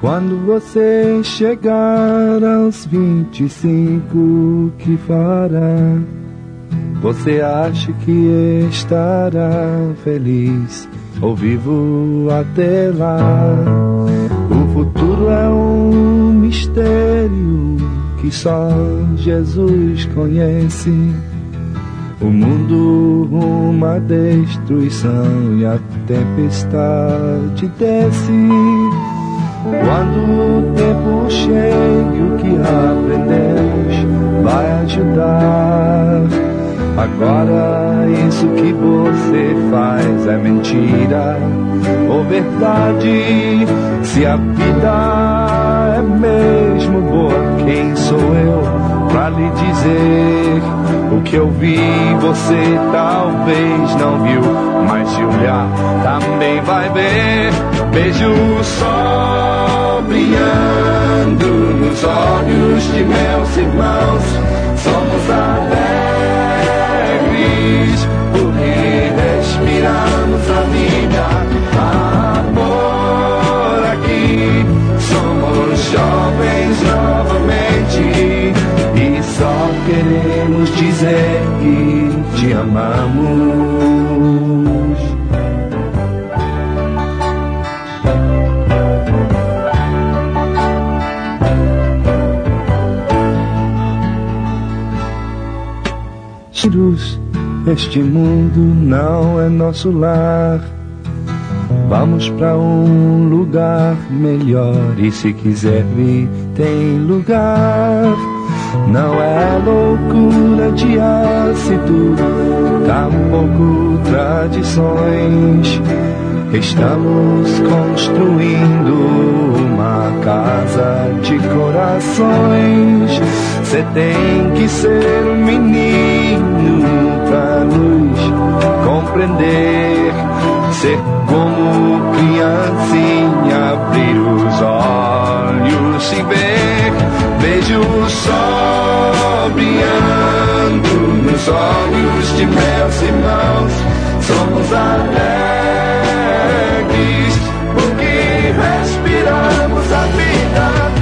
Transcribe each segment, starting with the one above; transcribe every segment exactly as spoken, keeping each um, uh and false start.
Quando você chegar aos vinte e cinco, que fará? Você acha que estará feliz ou vivo até lá? O futuro é um mistério que só Jesus conhece. O mundo rumo à destruição e a tempestade desce. Quando o tempo chega, o que aprendemos vai ajudar. Agora isso que você faz é mentira ou verdade? Se a vida é mesmo boa, quem sou eu pra lhe dizer? O que eu vi você talvez não viu, mas se olhar também vai ver. Vejo o sol brilhando nos olhos de meus irmãos. Somos alegres porque respiramos a vida. Amor aqui, somos jovens novamente e só queremos dizer que te amamos. Este mundo não é nosso lar. Vamos pra um lugar melhor e se quiser vir tem lugar. Não é loucura de ácido, tampouco tradições. Estamos construindo uma casa de corações. Cê tem que ser um menino pra nos compreender. Ser como criancinha, abrir os olhos e ver. Vejo o sol brilhando nos olhos de meus irmãos. Somos alegres porque respiramos a vida.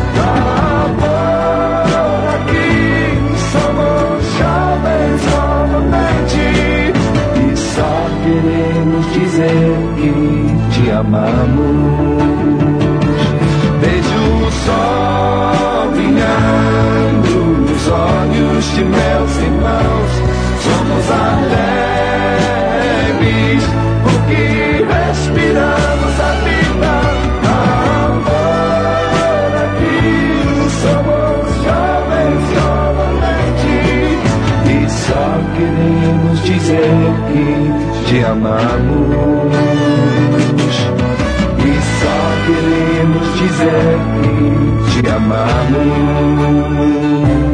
Amor aqui, somos jovens novamente e só queremos dizer que te amamos. Vejo o sol brilhando nos olhos de meus irmãos. Somos alegres porque respiramos a vida. Amor aqui, somos jovens novamente e só queremos dizer que te amamos. E só queremos dizer que te amamos.